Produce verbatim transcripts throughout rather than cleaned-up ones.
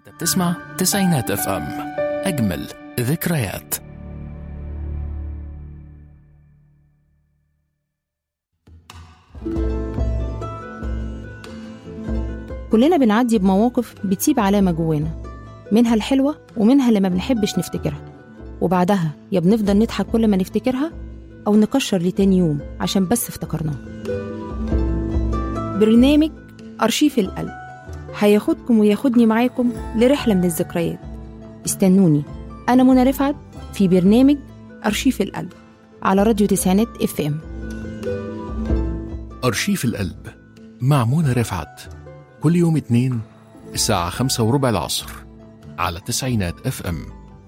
انت بتسمع تسعينات اف ام، اجمل ذكريات. كلنا بنعدي بمواقف بتسيب علامة جوانا، منها الحلوة ومنها اللي ما بنحبش نفتكرها، وبعدها يا بنفضل نضحك كل ما نفتكرها أو نكشر لتاني يوم عشان بس افتكرناها. برنامج أرشيف القلب هياخدكم وياخدني معاكم لرحلة من الذكريات. استنوني، أنا منى رفعت في برنامج أرشيف القلب على راديو تسعينات اف ام. أرشيف القلب مع منى رفعت كل يوم اثنين الساعة خمسة وربع العصر على تسعينات اف ام.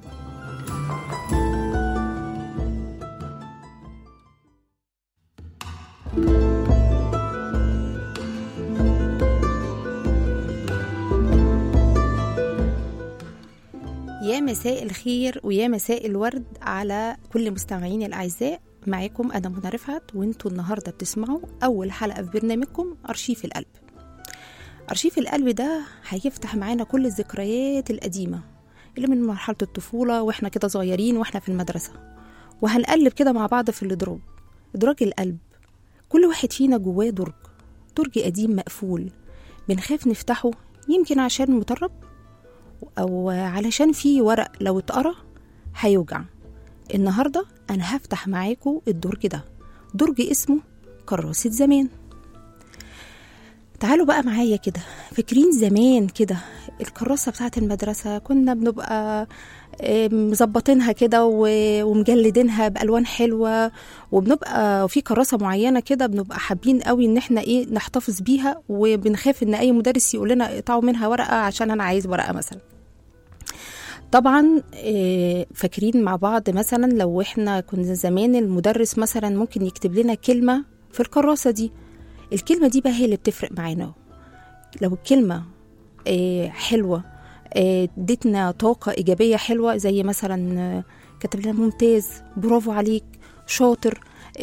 يا مساء الخير ويا مساء الورد على كل مستمعيني الأعزاء. معاكم أنا منى رفعت، وانتوا النهاردة بتسمعوا أول حلقة في برنامجكم أرشيف القلب. أرشيف القلب ده هيفتح معانا كل الذكريات القديمة اللي من مرحلة الطفولة واحنا كده صغيرين واحنا في المدرسة، وهنقلب كده مع بعض في الدرج درج القلب. كل واحد فينا جواه درج درج قديم مقفول، بنخاف نفتحه، يمكن عشان مطرب أو علشان فيه ورق لو اتقرا هيوجع. النهاردة أنا هفتح معاكم الدرج ده، درج اسمه كراسة زمان. تعالوا بقى معايا كده، فاكرين زمان كده الكراسة بتاعت المدرسة كنا بنبقى مزبطينها كده ومجلدينها بألوان حلوة، وبنبقى في كراسة معينة كده بنبقى حابين قوي ان احنا ايه نحتفظ بيها، وبنخاف ان اي مدرس يقول لنا اقطعوا منها ورقة عشان انا عايز ورقة مثلا. طبعا فاكرين مع بعض مثلا لو احنا كنا زمان المدرس مثلا ممكن يكتب لنا كلمة في الكراسة دي، الكلمة دي بقى هي اللي بتفرق معانا. لو الكلمة حلوة ادتنا طاقة إيجابية حلوة، زي مثلا كتب لنا ممتاز، برافو عليك، شاطر،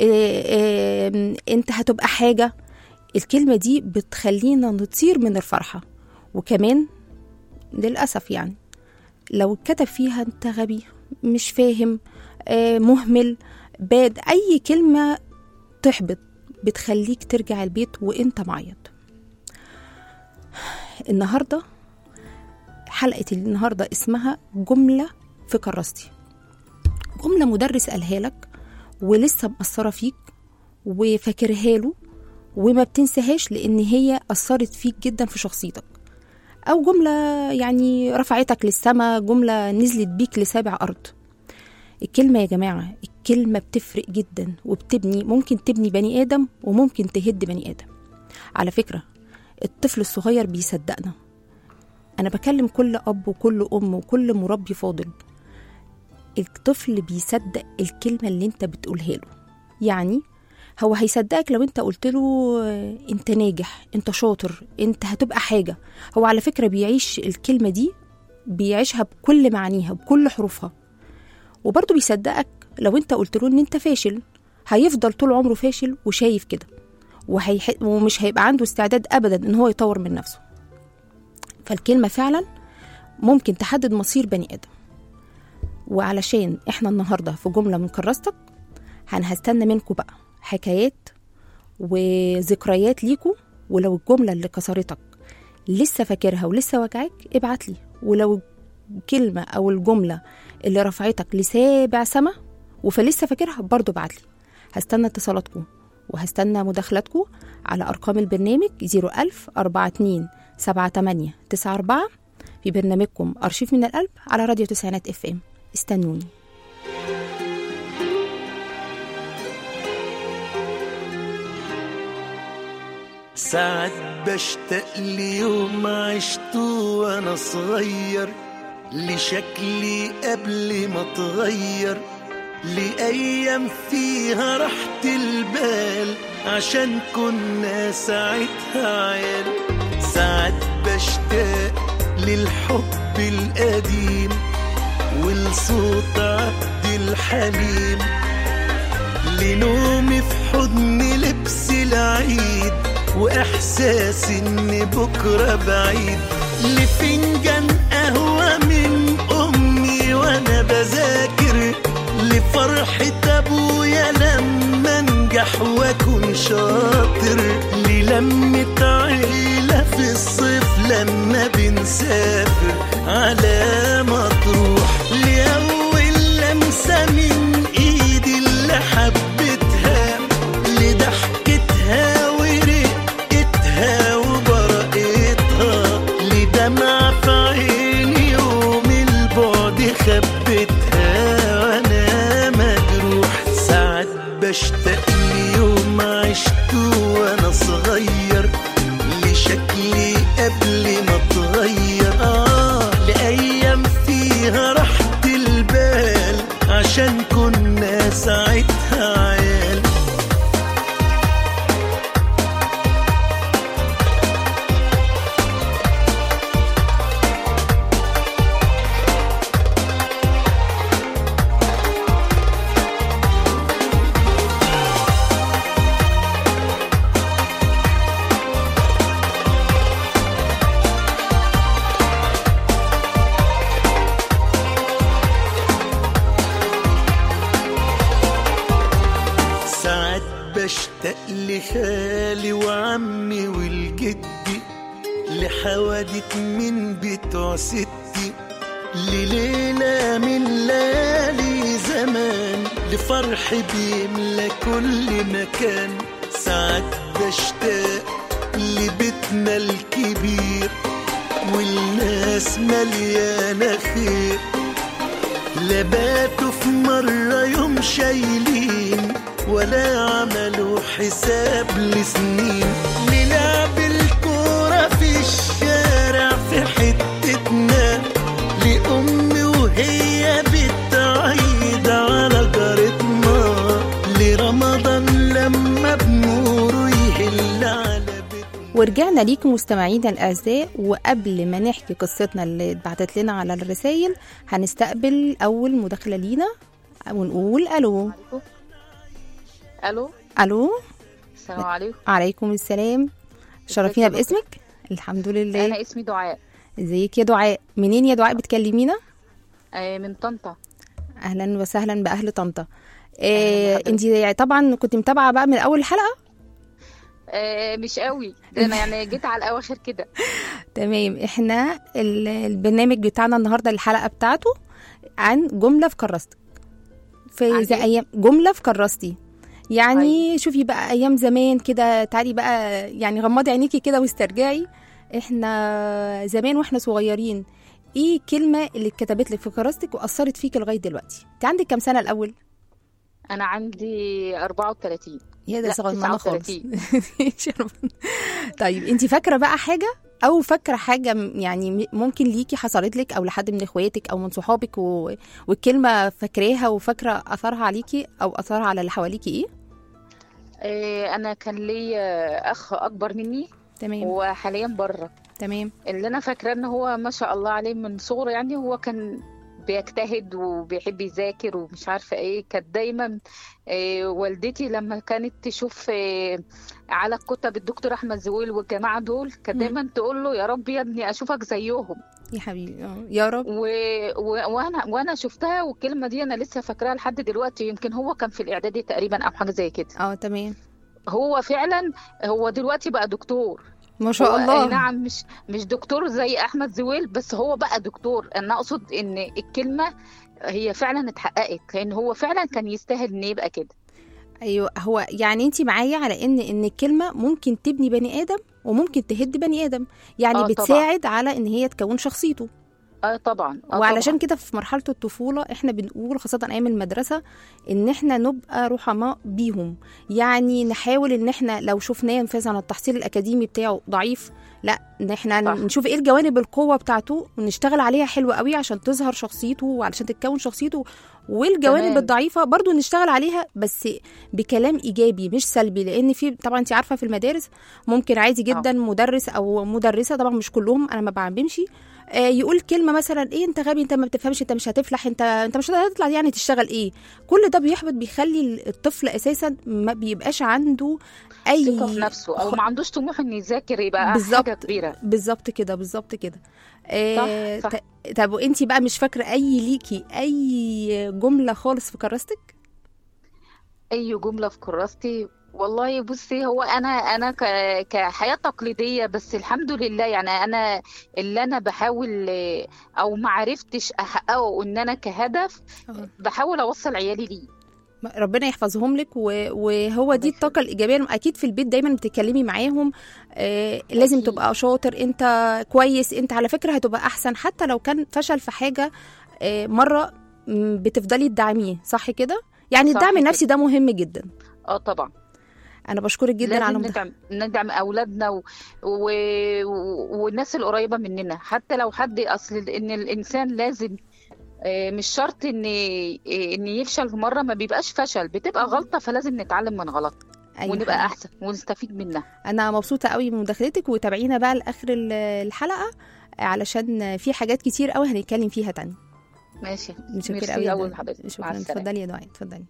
انت هتبقى حاجة، الكلمة دي بتخلينا نطير من الفرحة. وكمان للأسف يعني لو كتب فيها انت غبي، مش فاهم، مهمل، باد، أي كلمة تحبط بتخليك ترجع البيت وانت معيط. النهاردة حلقة النهاردة اسمها جملة في كراستي. جملة مدرس قالها لك ولسه مأثرة فيك وفاكرها له وما بتنساهاش لأن هي أثرت فيك جدا في شخصيتك، أو جملة يعني رفعتك للسما، جملة نزلت بيك لسابع أرض. الكلمة يا جماعة، الكلمة بتفرق جدا وبتبني، ممكن تبني بني آدم وممكن تهد بني آدم. على فكرة الطفل الصغير بيصدقنا، أنا بكلم كل أب وكل أم وكل مربي فاضل، الطفل بيصدق الكلمة اللي انت بتقولها له. يعني هو هيصدقك لو انت قلت له انت ناجح، انت شاطر، انت هتبقى حاجة. هو على فكرة بيعيش الكلمة دي، بيعيشها بكل معانيها بكل حروفها. وبرضه بيصدقك لو انت قلت له ان انت فاشل، هيفضل طول عمره فاشل وشايف كده، وهيح... ومش هيبقى عنده استعداد أبدا ان هو يطور من نفسه. فالكلمة فعلا ممكن تحدد مصير بني آدم. وعلشان احنا النهاردة في جملة من كراستك، هنستنى منكم بقى حكايات وذكريات ليكوا. ولو الجملة اللي كسرتك لسه فاكرها ولسه وجعك ابعت لي، ولو الكلمة او الجملة اللي رفعتك لسابع سما وفلسه فاكرها برضو ابعت لي. هستنى اتصالاتكم وهستنى مداخلاتكم على أرقام البرنامج زيرو ألف أربعة اتنين سبعة تمانية تسعة أربعة في برنامجكم أرشيف من القلب على راديو تسعينات اف ام. استنوني. ساعات بشتاق ليوم عشته وانا صغير، لشكلي قبل ما اتغير، لأيام فيها راحة البال عشان كنا ساعتها عيال. ساعات بشتاق للحب القديم ولصوت عبد الحليم، لنومي في حضن لبس العيد وإحساس إن بكرة بعيد، لفنجان قهوة من أمي وأنا بذاكر، لفرحة أبويا لما أنجح وأكون شاطر، للمة عيلة في الصيف لما بنسافر على مطروح، لأول لمسة من إيدي اللي حبتها، لضحكتها ورقتها وبرقتها، لدمع في عيني يوم البعد خبتها وأنا مجروح. ساعات بشتاق ليوم عشته وأنا صغير، لشكلي قبل ما اتغير، آه لأيام فيها راحة البال، عشان كنا ساعتها عيال. بشتاق لخالي وعمي والجدي، لحوادث من بتوع ستي، لليلة من ليالي زمان، لفرح بيملى كل مكان. ساعات بشتاق لبيتنا الكبير والناس مليانة خير، لباتوا في مرة يوم شايلين ولا عملوا حساب لسنين، نلعب الكورة في الشارع في حتتنا، لأمي وهي بتعيد على جارتنا، لرمضان لما بنوره يهل على بيتنا. ورجعنا ليكم مستمعينا الأعزاء، وقبل ما نحكي قصتنا اللي اتبعتت لنا على الرسائل هنستقبل أول مداخلة لينا ونقول ألو. الو الو السلام عليكم. عليكم السلام. شرفينا باسمك. الحمد لله. انا اسمي دعاء. ازيك يا دعاء؟ منين يا دعاء بتكلمينا؟ آه من طنطا. اهلا وسهلا باهل طنطا. آه انتي طبعا كنت متابعه بقى من اول حلقه؟ آه مش قوي، ده انا يعني جيت على الاواخر كده. تمام. احنا البرنامج بتاعنا النهارده الحلقه بتاعته عن جمله في كراستك، في زي ايام جمله في كراستي يعني. هاي. شوفي بقى ايام زمان كده، تعالي بقى يعني غمضي عينيكي كده واسترجعي احنا زمان واحنا صغيرين، ايه كلمه اللي اتكتبت لك في كراستك واثرت فيك لغايه دلوقتي؟ انت عندك كام سنه الاول؟ انا عندي أربعة وثلاثين. يا ده صغننه خالص. طيب انت فاكره بقى حاجه او فاكره حاجه يعني ممكن ليكي حصلت لك او لحد من اخواتك او من صحابك و... والكلمه فاكراها وفاكره اثرها عليكي او اثرها على اللي حواليكي؟ ايه؟ إيه انا كان ليا اخ اكبر مني. تمام. وحاليا بره. تمام. اللي انا فاكره ان هو ما شاء الله عليه من صغره، يعني هو كان بيجتهد وبيحب يذاكر ومش عارفه ايه. كانت دايما إيه والدتي لما كانت تشوف إيه على الكتب الدكتور احمد زويل والجماعه دول، كانت دايما تقول له يا رب يا ابني اشوفك زيهم يا حبيبي. يا رب. و... و... وانا وانا شفتها، والكلمه دي انا لسه فاكراها لحد دلوقتي. يمكن هو كان في الاعدادي تقريبا او حاجه زي كده. اه تمام. هو فعلا هو دلوقتي بقى دكتور ما شاء الله. نعم، مش مش دكتور زي احمد زويل، بس هو بقى دكتور. انا اقصد ان الكلمه هي فعلا اتحققت، لان هو فعلا كان يستاهل ان يبقى كده. ايوه. هو يعني انت معايا على ان ان الكلمه ممكن تبني بني ادم وممكن تهد بني ادم، يعني آه بتساعد طبعا على ان هي تكون شخصيته. اه طبعا. آه وعلشان طبعا. كده في مرحله الطفوله احنا بنقول خاصه ايام المدرسه ان احنا نبقى رحماء بيهم، يعني نحاول ان احنا لو شفناه مثلا التحصيل الاكاديمي بتاعه ضعيف، لا ان احنا صح. نشوف ايه الجوانب القوه بتاعته ونشتغل عليها حلوه قوي عشان تظهر شخصيته وعلشان تتكون شخصيته، والجوانب تمام. الضعيفه برضو نشتغل عليها بس بكلام ايجابي مش سلبي. لان في طبعا انت عارفه في المدارس ممكن عادي جدا أوه. مدرس او مدرسه، طبعا مش كلهم انا ما بعممش، آه يقول كلمه مثلا ايه انت غبي، انت ما بتفهمش، انت مش هتفلح، انت انت مش هتطلع يعني تشتغل ايه. كل ده بيحبط، بيخلي الطفل اساسا ما بيبقاش عنده اي ثقة في نفسه، او ما عندوش طموح انه يذاكر يبقى بالظبط حاجة كبيرة. بالظبط كده بالظبط كده. آه صح صح. ت- طب وانتي بقى مش فاكره اي ليكي اي جمله خالص في كراستك؟ اي جملة في كراستي؟ والله بصي، هو انا انا ك- كحياة تقليدية، بس الحمد لله يعني انا اللي انا بحاول آه، او ما عرفتش احققه ان انا كهدف، آه. بحاول اوصل عيالي ليه. ربنا يحفظهم لك، و- وهو دي الطاقة الإيجابية. أكيد في البيت دايما بتتكلمي معاهم آه لازم أكيد. تبقى شاطر، أنت كويس، أنت على فكرة هتبقى أحسن. حتى لو كان فشل في حاجة آه مرة، م، بتفضلي تدعميه، صح كده؟ يعني صح الدعم كده. النفسي ده مهم جدا. اه طبعا. أنا بشكرك جدا على لازم مداخلتك. ندعم ندعم اولادنا و... و... و... والناس القريبه مننا، حتى لو حد، اصل ان الانسان لازم آه، مش شرط ان آه، ان يفشل في مره، ما بيبقاش فشل، بتبقى غلطه، فلازم نتعلم من غلط أيوة ونبقى حقيقي. احسن ونستفيد منها. أنا مبسوطة قوي من مداخلتك، وتابعينا بقى لآخر ال- الحلقة علشان في حاجات كتير قوي هنتكلم فيها تاني. ماشي. متشكرة ميرسي قوي أوي جدا. حضرتك. مع شكرا. السلامه. اتفضلي يا دعاء، اتفضلي.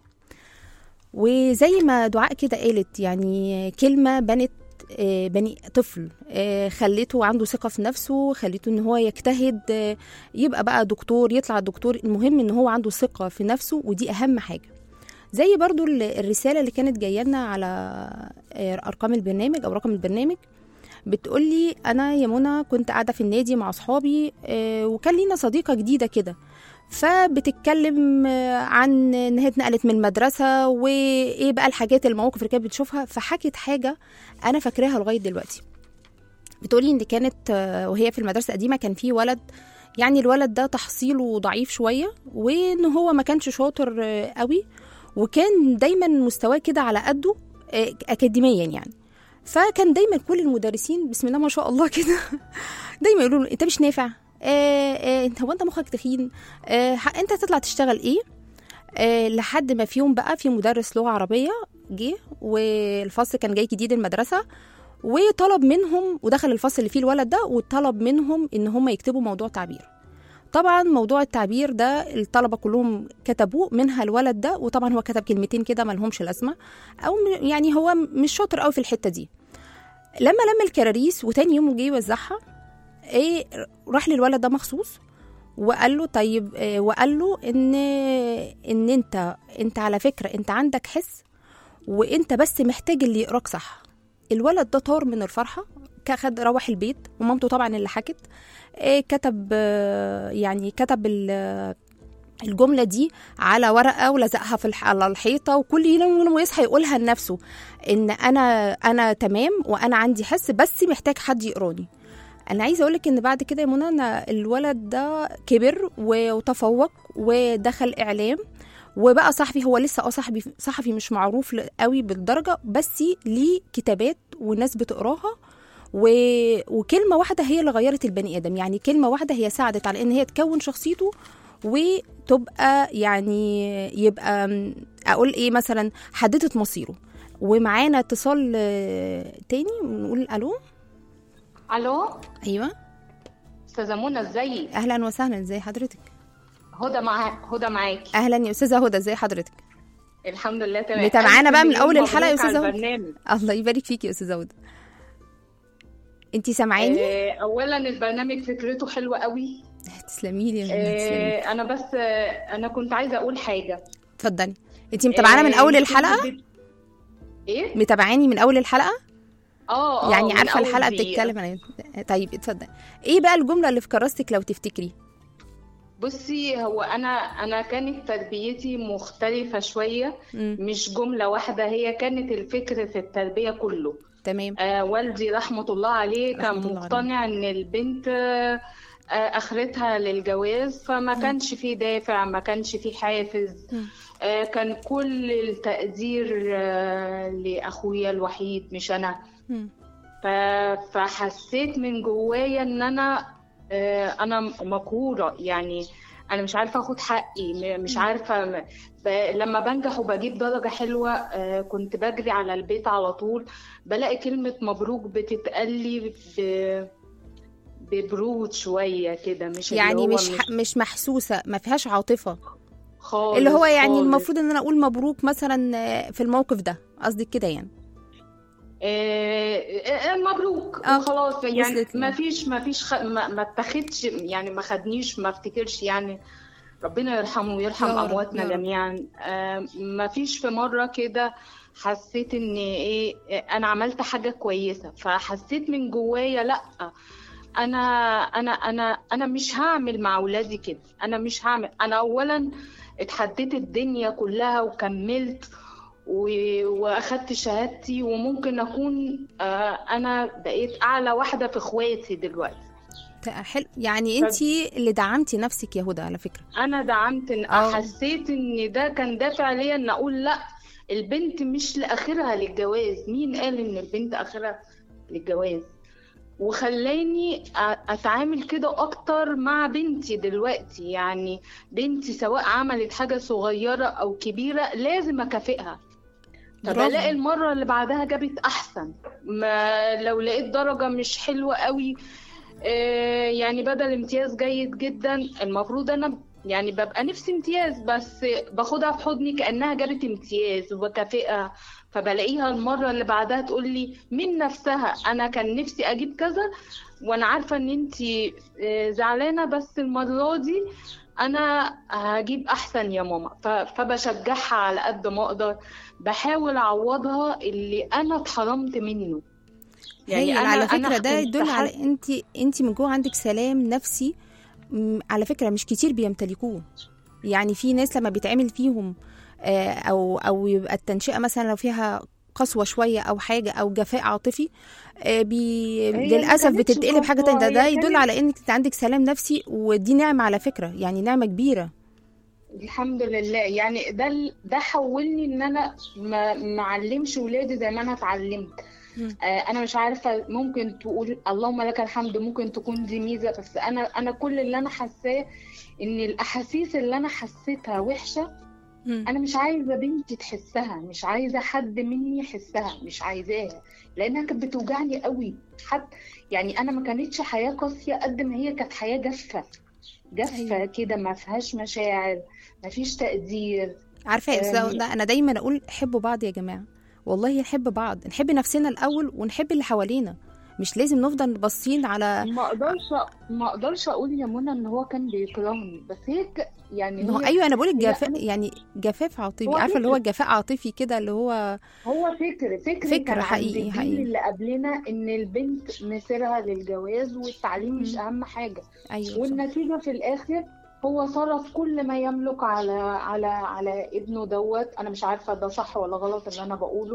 وزي ما دعاء كده قالت، يعني كلمة بنت آه، بني طفل، آه، خليته عنده ثقة في نفسه، خليته ان هو يجتهد، آه، يبقى بقى دكتور، يطلع دكتور. المهم ان هو عنده ثقة في نفسه، ودي اهم حاجة. زي برضو ال- الرسالة اللي كانت جاية لنا على آه، ارقام البرنامج او رقم البرنامج، بتقولي انا يا منى كنت قاعدة في النادي مع اصحابي، آه، وكان لينا صديقة جديدة كده، فبتتكلم آه، عن ان هي اتنقلت من المدرسه، وايه بقى الحاجات المواقف اللي كانت بتشوفها. فحكت حاجه انا فاكراها لغايه دلوقتي. بتقولي ان كانت آه، وهي في المدرسه القديمه كان في ولد، يعني الولد ده تحصيله ضعيف شويه، وان هو ما كانش شاطر آه، قوي، وكان دايما مستواه كده على قده آه، اكاديميا يعني. فكان دايما كل المدرسين بسم الله ما شاء الله كده دايما يقولوا له انت مش نافع، آه آه انت هو انت مخك تخين، آه انت هتطلع تشتغل ايه. آه لحد ما في يوم بقى في مدرس لغه عربيه جه، والفصل كان جاي جديد المدرسه، وطلب منهم، ودخل الفصل اللي فيه الولد ده، وطلب منهم ان هم يكتبوا موضوع تعبير. طبعا موضوع التعبير ده الطلبه كلهم كتبوه، منها الولد ده، وطبعا هو كتب كلمتين كده ما لهمش لازمه، او يعني هو مش شاطر قوي في الحته دي. لما لم الكراريس وتاني يوم جه يوزعها، ايه راح للولد ده مخصوص وقال له طيب، إيه وقال له ان ان انت انت على فكره انت عندك حس، وانت بس محتاج اللي يقراك صح. الولد ده طار من الفرحه، خد روح البيت، ومامته طبعا اللي حكت إيه كتب آه، يعني كتب الجمله دي على ورقه ولزقها في الح... على الحيطه، وكل يوم يصحى يقولها لنفسه ان انا انا تمام وانا عندي حس، بس محتاج حد يقراني. انا عايزه اقولك ان بعد كده يا منى أنا الولد ده كبر وتفوق ودخل اعلام، وبقى صحفي. هو لسه اه صحفي صحفي مش معروف قوي بالدرجه، بس ليه كتابات والناس بتقراها، و... وكلمه واحده هي اللي غيرت البني ادم. يعني كلمه واحده هي ساعدت على ان هي تكون شخصيته، وتبقى يعني يبقى اقول ايه مثلا حددت مصيره. ومعانا اتصال آه، تاني، نقول الو. الو. ايوه استاذه منى، ازيك؟ اهلا وسهلا، ازي حضرتك؟ هدى معاك. هدى معاكي. اهلا يا استاذه هدى، ازي حضرتك؟ الحمد لله تمام. متابعانا بقى من ألف اول مليون الحلقه يا مبروك استاذه على هدى. البرنامج. الله يبارك فيكي يا استاذه هدى. انتي سامعاني؟ آه، اولا البرنامج فكرته حلوه قوي. تسلمي لي. آه، انا بس آه، انا كنت عايزه اقول حاجه. اتفضلي. انتي متابعانا من آه، اول كنت الحلقه؟ بت- ايه متابعاني من اول الحلقه؟ اه اه يعني من عارفه أول الحلقه دقيقة. بتتكلم عن ايه؟ طيب اتفضلي. ايه بقى الجمله اللي في كراستك لو تفتكري؟ بصي، هو انا انا كانت تربيتي مختلفه شويه. مم. مش جمله واحده، هي كانت الفكر في التربيه كله. تمام. آه والدي رحمة الله عليه كان رحمة الله مقتنع ان البنت آه آه، اخرتها للجواز، فما كانش فيه دافع، ما كانش فيه حافز. مم. آه كان كل التقدير آه لاخويا الوحيد مش انا. مم. ف- فحسيت من جوايا ان انا آه انا مقهورة، يعني انا مش عارفة اخد حقي، م- مش عارفة م- ب- لما بنجح وبجيب درجة حلوة آه كنت بجري على البيت على طول، بلاقي كلمة مبروك بتتقلي ب... ببرود شويه كده، مش يعني اللي هو مش ح- مش مش محسوسه، ما فيهاش عاطفه، خالص اللي هو يعني خالص. المفروض ان انا اقول مبروك مثلا آه، في الموقف ده، قصدك كده يعني؟ آه، آه، مبروك آه، وخلاص يعني. وصلت لي. ما فيش ما فيش خ... ما ما اتخدش يعني، ما خدنيش، ما افتكرش يعني. ربنا يرحمه ويرحم يا رب امواتنا يا رب. جميعا. آه، ما فيش في مره كده حسيت ان ايه، آه، انا عملت حاجه كويسه، فحسيت من جوايا لا، انا انا انا انا مش هعمل مع اولادي كده، انا مش هعمل. انا اولا اتحديت الدنيا كلها وكملت و- واخدت شهادتي، وممكن اكون آه، انا بقيت اعلى واحده في اخواتي دلوقتي. ده حلو، يعني انتي اللي دعمتي نفسك يا هدى على فكره. انا دعمت إن- أو. حسيت ان ده كان دافع ليا ان اقول لا، البنت مش لاخرها للجواز. مين قال ان البنت اخرها للجواز؟ وخلاني أ- اتعامل كده اكتر مع بنتي دلوقتي. يعني بنتي سواء عملت حاجه صغيره او كبيره لازم اكافئها. فبلاقي برافو. المرة اللي بعدها جابت أحسن. ما لو لقيت درجة مش حلوة قوي، آه، يعني بدل امتياز جيد جدا، المفروض أنا يعني ببقى نفسي امتياز، بس باخدها في حضني كأنها جابت امتياز وبكافئها. فبلاقيها المرة اللي بعدها تقول لي من نفسها أنا كان نفسي أجيب كذا، وأنا عارفة إن أنتي آه، زعلانة، بس المرة دي أنا هجيب أحسن يا ماما. ف- فبشجعها على قد ما أقدر، بحاول أعوضها اللي أنا اتحرمت منه. يعني أنا على فكره أنا ده كنت يدل على حاسة- انت انت من جوه عندك سلام نفسي. م، على فكره مش كتير بيمتلكوه. يعني في ناس لما بيتعمل فيهم آه، او او يبقى التنشئه مثلا لو فيها قسوه شويه او حاجه او جفاء عاطفي، آه، بي هي ما للاسف كانتش بتتقلب حاجه قسوة، تانية. ده, ده هي يدل كانت على انك عندك سلام نفسي، ودي نعمه على فكره، يعني نعمه كبيره. الحمد لله. يعني ده ال- ده حولني ان انا ما ما اعلمش ولادي زي ما انا اتعلمت. مم. آه، انا مش عارفه، ممكن تقول اللهم لك الحمد، ممكن تكون دي ميزه، بس انا انا كل اللي انا حاساه ان الاحاسيس اللي انا حسيتها وحشه، مم. انا مش عايزه بنتي تحسها، مش عايزه حد مني يحسها، مش عايزاها، لانها كانت بتوجعني قوي. حتى يعني انا ما كانتش حياه قاسيه قد ما هي كانت حياه جافه جافه أيوة. كده، ما فيهاش مشاعر، ما فيش تقدير. عارفه يا أم، استاذه هدى، انا دايما اقول حبوا بعض يا جماعه. والله نحب بعض، نحب نفسنا الاول ونحب اللي حوالينا. مش لازم نفضل باصين على. ما اقدرش ما اقدرش اقول يا منى ان هو كان بيكرهني، بس هي ك... يعني ما هو هي ايوه انا بقولك هي جفاء، أنا... يعني جفاف عاطفي، هو عارفه اللي هو فكر جفاء عاطفي كده، اللي هو هو فكر فكر فكر كان عند حقيقي الجيل حقيقي. اللي قبلنا ان البنت مسيرها للجواز والتعليم مش مم. اهم حاجه. ايوه صح. والنتيجة في الآخر هو صرف كل ما يملك على على على ابنه دوت. أنا مش عارفة ده صح ولا غلط اللي أنا بقوله.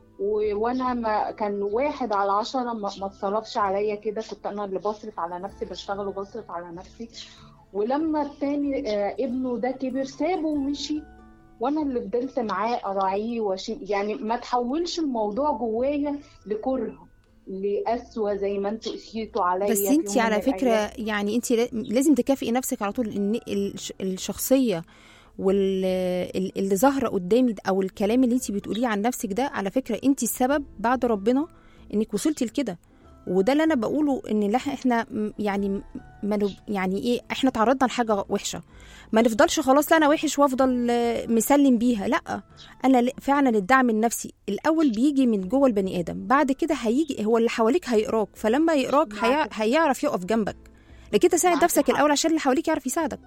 و- وأنا ما كان واحد على عشرة ما ما اتصرفش عليا كده. كنت أنا اللي بصرف على نفسي، بشتغل وبصرف على نفسي. ولما التاني آه، ابنه ده كبر سابه ومشي، وأنا اللي فضلت معاه أراعيه واشيل. يعني ما تحولش الموضوع جوايا لكره، لقسوة زي ما انتوا قسيتوا عليا بس في يوم انتي من على الأيام. فكره يعني انتي لا- لازم تكافئي نفسك على طول، ان الش- الشخصيه واللي ظاهره قدامي ده، او الكلام اللي انتي بتقوليه عن نفسك ده، على فكره انتي السبب بعد ربنا انك وصلتي لكده. وده اللي انا بقوله، ان لا احنا م- يعني م- ما نب- يعني ايه، احنا تعرضنا لحاجه وحشه، ما نفضلش خلاص لا انا وحش وافضل آه، مسلم بيها. لا، انا ل- فعلا الدعم النفسي الاول بيجي من جوه البني ادم، بعد كده هيجي هو اللي حواليك هيقراك، فلما يقراك هي... معاك هيعرف يقف جنبك. لكن تساعد معاكي نفسك حق. الاول عشان اللي حواليك يعرف يساعدك.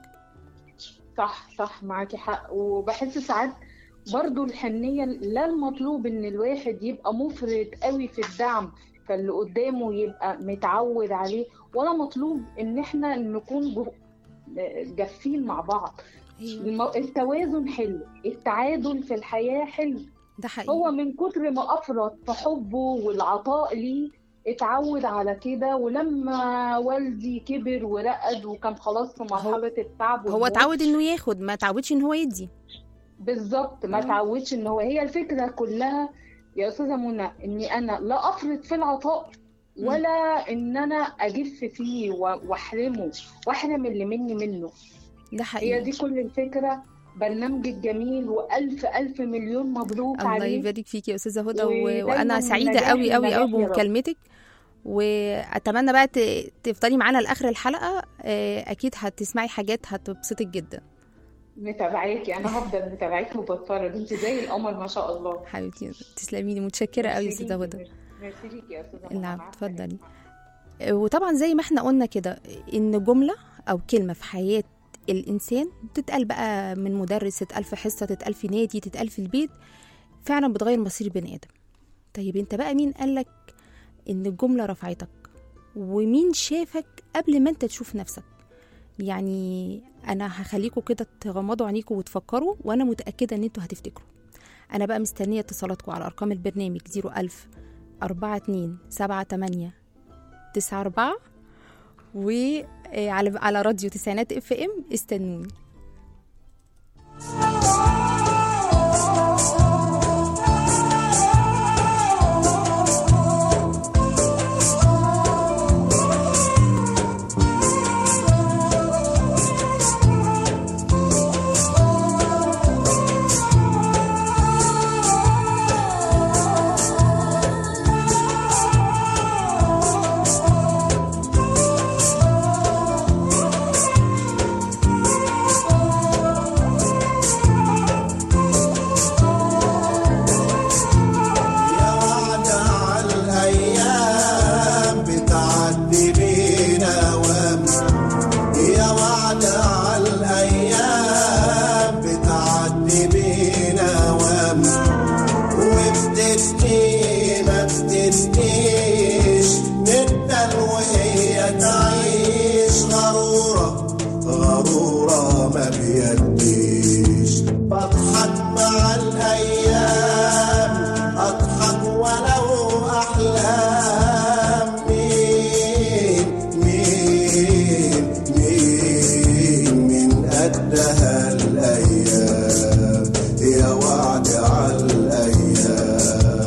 صح صح معاكي حق. وبحس ساعات برضو الحنية لا المطلوب ان الواحد يبقى مفرط قوي في الدعم فاللي قدامه يبقى متعود عليه، ولا مطلوب ان احنا نكون جو- جافين مع بعض. المو- التوازن حلو، التعادل في الحياة حلو. ده حقيقي. هو من كتر ما افرط في حبه والعطاء ليه اتعود على كده، ولما والدي كبر ورقد وكان خلاص في مرحلة التعب هو والموت، اتعود انه ياخد، ما اتعودش ان هو يدي. بالظبط ما آه. تعودش ان هو. هي الفكره كلها يا استاذه منى اني انا لا افرط في العطاء ولا ان انا اجف فيه و- واحرمه واحرم اللي مني منه. ده هي حقيقي. دي كل الفكره. برنامجك جميل والف الف مليون مبروك الله عليه. يبارك فيك يا استاذه هدى، و... ودايماً وانا سعيده نجاح قوي قوي قوي النجاح يا رب. بمكالمتك. واتمنى بقى ت- تفضلي معانا لاخر الحلقه. آه، اكيد هتسمعي حاجات هتبسطك جدا. متابعاكي، انا هفضل متابعاكي وبتفرج، انت زي القمر ما شاء الله. حبيبتي تسلمي لي، متشكره قوي يا ميرسي استاذه ليكي، هدى. ميرسي ليكي يا استاذه منى، نعم مع السلامة. اتفضلي. وطبعا زي ما احنا قلنا كده ان جمله او كلمه في حياه الانسان تتقال بقى من مدرس، تتقال في حصه، تتقال في نادي، تتقال في البيت، فعلا بتغير مصير بني ادم. طيب انت بقى مين قالك ان الجمله رفعتك؟ ومين شافك قبل ما انت تشوف نفسك؟ يعني انا هخليكم كده تغمضوا عينيكم وتفكروا، وانا متاكده ان انتوا هتفتكروا. انا بقى مستنيه اتصالاتكم على ارقام البرنامج صفر ألف أربعة اتنين سبعة تمانية تسعة أربعة وعلى على راديو تسعينات اف ام. استنوني. يا وعد على الأيام بتعدي بينا وام، يا وعد على الأيام بتعدي بينا وام، وبتدي ما بتديش ندل وهي تعيش غرورة غرورة ما بيديش. بضحك مع الأيام أضحك ولو أحلام، مين مين مين من قدها الأيام، يا وعد على الأيام.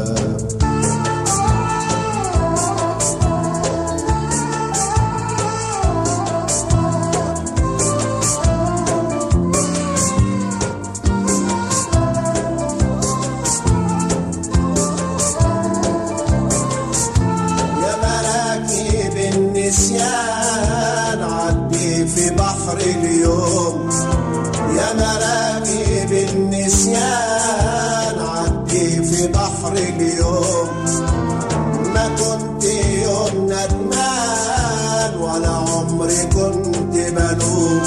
يا مراكب النسيان عدي في بحر اليوم، يا مراكب النسيان عدي في بحر اليوم، ما كنت يوم ندمان ولا عمري كنت بلوم،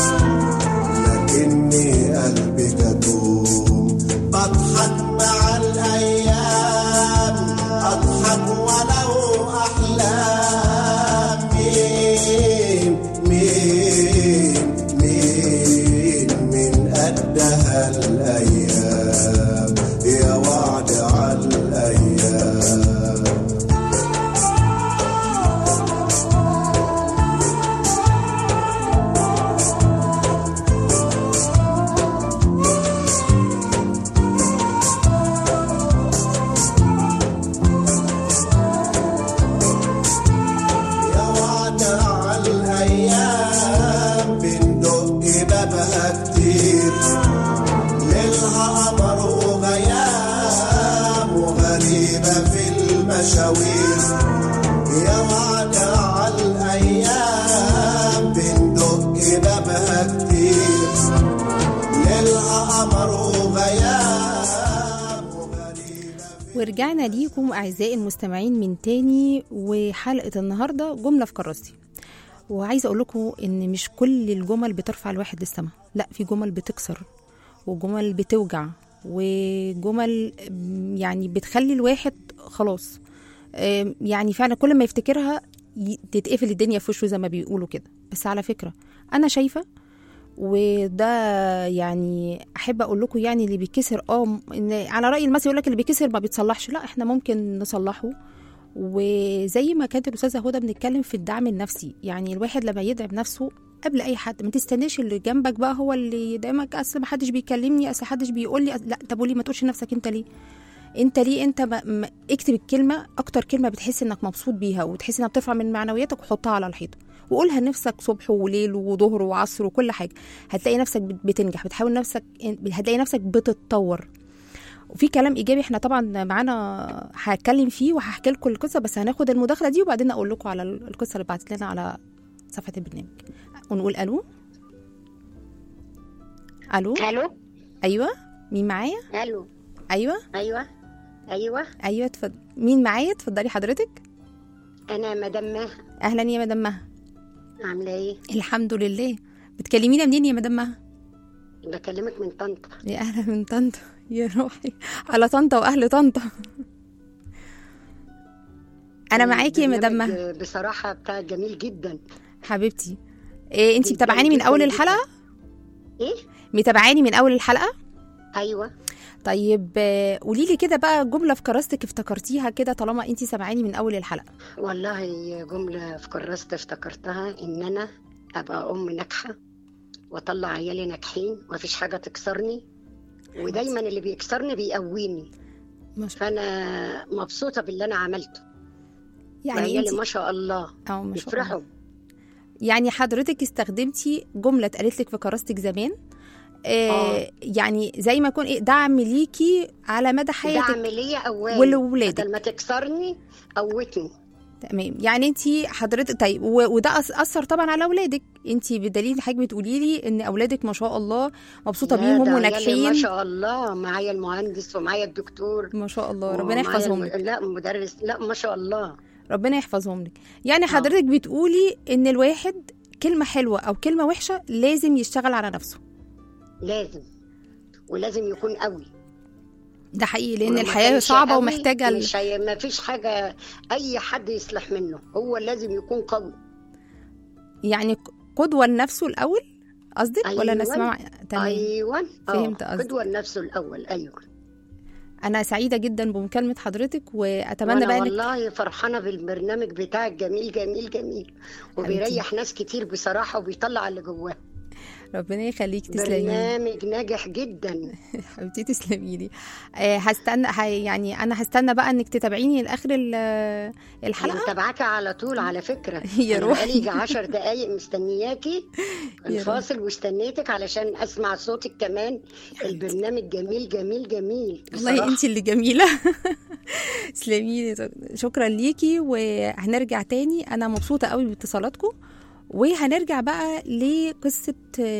لكني قلبي كتوم. بضحك مع الأيام أضحك ولو أحلام، مين مين مين من قدها الأيام، يا وعد على الأيام. يا وعد على الأيام بندق بابها كتير، ليلها قمر وغيام وغريبة في المشاوير. يا وعد على الأيام بندق بابها كتير، ليلها قمر وغيام وغريبة في. ورجعنا ليكم أعزائي المستمعين من تاني، وحلقة النهاردة جملة في كراستي. وعايزة أقول لكم إن مش كل الجمل بترفع الواحد للسما، لا، في جمل بتكسر وجمل بتوجع وجمل يعني بتخلي الواحد خلاص، آم، يعني فعلا كل ما يفتكرها ي- تتقفل الدنيا في وشه زي ما بيقولوا كده. بس على فكرة أنا شايفة، وده يعني احب اقول لكم، يعني اللي بيكسر اه ان على راي المثل يقول لك اللي بيكسر ما بيتصلحش، لا، احنا ممكن نصلحه. وزي ما كانت الاستاذه هدى بنتكلم في الدعم النفسي، يعني الواحد لما يدعم نفسه قبل اي حد، ما تستناش اللي جنبك بقى هو اللي يدعمك. اصل ما حدش بيكلمني، اصل حدش بيقول لي، لا، طب وليه ما تقولش لنفسك انت ليه؟ انت ليه انت ما ما اكتب الكلمه، اكتر كلمه بتحس انك مبسوط بيها وتحس انها بترفع من معنوياتك، وحطها على الحيطه وقولها لنفسك صبح وليل وظهر وعصر وكل حاجه. هتلاقي نفسك بتنجح، بتحاول نفسك، هتلاقي نفسك بتتطور. وفي كلام ايجابي احنا طبعا معانا هتكلم فيه وهحكي لكم القصه، بس هناخد المداخله دي وبعدين اقول لكم على القصه اللي بعتت لنا على صفحه البرنامج. ونقول الو. الو. الو. ايوه مين معايا؟ الو. ايوه ايوه ايوه ايوه اتفضل. مين معايا؟ اتفضلي حضرتك. انا مدام مها. اهلا يا مدام مها. عامله ايه؟ الحمد لله. بتكلمينا منين يا مدام مها؟ بكلمك من طنطا. يا اهلا من طنطا يا روحي على طنطا واهل طنطا. انا معاكي يا مدام مها. بصراحه بتاع جميل جدا حبيبتي. إيه انتي متابعاني من اول الحلقه؟ ايه متابعاني من اول الحلقه؟ ايوه. طيب قولي لي كده بقى جمله في كراستك افتكرتيها كده طالما انتي سامعاني من اول الحلقه. والله جمله في كراستي افتكرتها، ان انا ابقى ام ناجحه واطلع عيالي ناجحين ومفيش حاجه تكسرني، ودايما اللي بيكسرني بيقويني. فانا مبسوطه باللي انا عملته. يعني عيالي ما شاء الله يفرحوا. يعني حضرتك استخدمتي جمله اتقالت لك في كراستك زمان، آه يعني زي ما يكون ايه دعم ليكي على مدى حياتك، دعم ليا اولا ولولادك، بدل ما تكسرني قوتني. تمام. يعني انتي حضرتك طيب وده اثر طبعا على اولادك، انتي بدليل حاجه بتقولي لي ان اولادك ما شاء الله مبسوطه بيهم وناجحين. ما شاء الله، معايا المهندس ومعايا الدكتور ما شاء الله، ربنا يحفظهم لك. لا مدرس، لا ما شاء الله ربنا يحفظهم لك. يعني حضرتك بتقولي ان الواحد كلمه حلوه او كلمه وحشه لازم يشتغل على نفسه. لازم، ولازم يكون قوي. ده حقيقي، لان الحياه صعبه ومحتاجه مش هي... ما فيش حاجه اي حد يصلح منه، هو لازم يكون قوي. يعني قدوه لنفسه الاول قصدك؟ أيوة. ولا نسمع تمام؟ ايوه فهمت قصدك. قدوه لنفسه الاول. ايوه. انا سعيده جدا بمكالمه حضرتك، واتمنى بقى والله فرحانه بالبرنامج بتاعك، جميل جميل جميل، وبيريح ناس كتير بصراحه وبيطلع اللي جواه. ربنا يخليك، تسلمي. برنامج ناجح جدا حبيبتي تسلمي لي. آه هستنى يعني انا هستنى بقى انك تتابعيني لاخر الحلقه. متابعاكي على طول على فكره. يا روحي بقالي عشر دقايق مستنياكي الفاصل واستنيتك علشان اسمع صوتك كمان. البرنامج جميل جميل جميل والله. انت اللي جميله. تسلمي لي، شكرا ليكي. وهنرجع تاني، انا مبسوطه قوي باتصالاتكم. وهنرجع بقى لقصة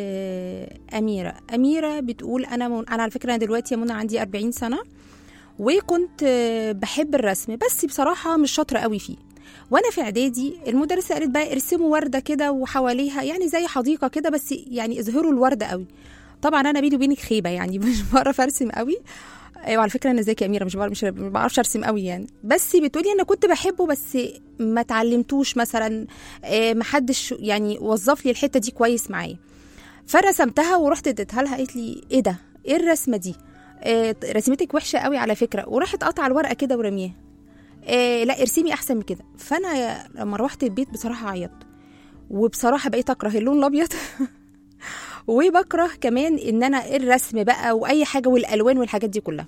أميرة. أميرة بتقول أنا من... أنا على فكرة أنا دلوقتي يا منى عندي أربعين سنة، وكنت بحب الرسم بس بصراحة مش شاطرة قوي فيه. وأنا في إعدادي المدرسة قالت بقى ارسموا وردة كده وحواليها يعني زي حديقة كده، بس يعني اظهروا الوردة قوي. طبعا أنا بيني وبينك خيبة، يعني مش بعرف أرسم قوي. ايوه على فكره انا زيك يا اميره، مش مش ما بعرفش ارسم قوي يعني. بس بتقولي انا كنت بحبه بس ما اتعلمتوش مثلا، ما حدش يعني وظف لي الحته دي كويس معايا. فرسمتها ورحت اديتها لها، قالت لي ايه ده، ايه الرسمه دي، آه رسمتك وحشه قوي على فكره. وراحت قطع الورقه كده ورميها، آه لا ارسمي احسن من كده. فانا لما روحت البيت بصراحه عيطت، وبصراحه بقيت اكره اللون الابيض. وبكره كمان ان انا الرسم بقى واي حاجه والالوان والحاجات دي كلها.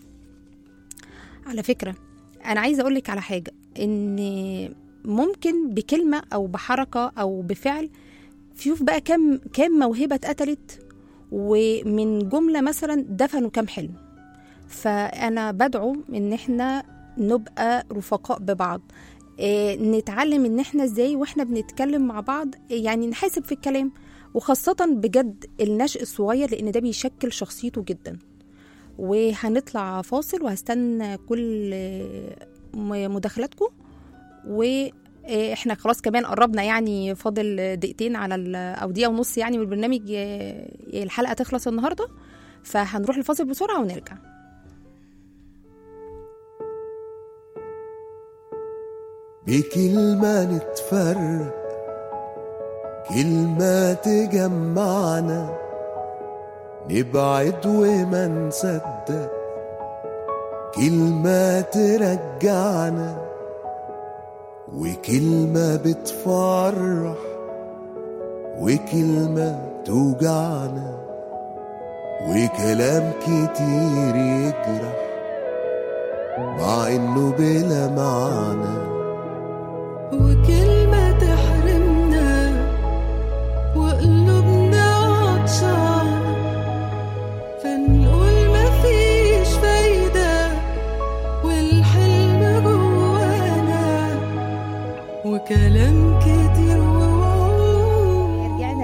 على فكره انا عايزه اقول لك على حاجه، ان ممكن بكلمه او بحركه او بفعل شوف بقى كم كم موهبه اتقتلت، ومن جمله مثلا دفنوا كم حلم. فانا بدعو ان احنا نبقى رفقاء ببعض، إيه نتعلم ان احنا ازاي واحنا بنتكلم مع بعض يعني نحاسب في الكلام، وخاصة بجد النشء الصغير لأن ده بيشكل شخصيته جدا. وهنطلع فاصل وهستنى كل مداخلاتكم، وإحنا خلاص كمان قربنا يعني فاضل دقيقتين على أو دقيقة ونص يعني والبرنامج الحلقة تخلص النهاردة. فهنروح الفاصل بسرعة ونرجع. بكلمة نتفرق، كلمة تجمعنا، نبعد وما نصدق، كلمة ترجعنا، وكلمة بتفرح، وكلمة توجعنا، وكلام كتير يجرح مع انه بلا معنى، وكلمة تحرمنا وقلوبنا عطشانة، فنقول مفيش فايدة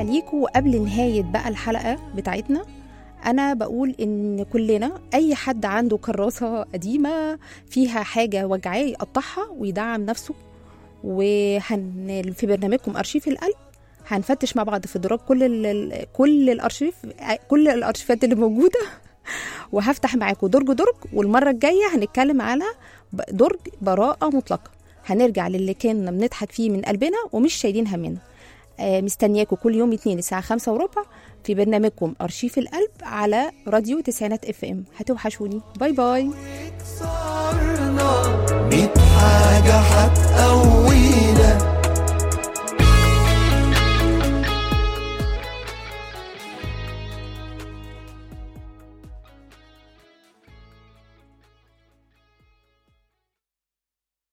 رجعنا ليكم. وقبل نهاية بقى الحلقة بتاعتنا أنا بقول إن كلنا أي حد عنده كراسة قديمة فيها حاجة وجعاه يقطعها ويدعم نفسه. وهن في برنامجكم أرشيف القلب هنفتش مع بعض في دراج كل ال... كل الأرشيف كل الأرشيفات اللي موجودة وهفتح معاكم درج درج. والمرة الجاية هنتكلم على درج براءة مطلقة، هنرجع للي كنا بنضحك فيه من قلبنا ومش شايلين همنا. آه مستنياكم كل يوم اتنين الساعة خمسة وربع في برنامجكم أرشيف القلب على راديو تسعينات اف ام. هتوحشوني. باي باي. ميت حاجة هتقوينا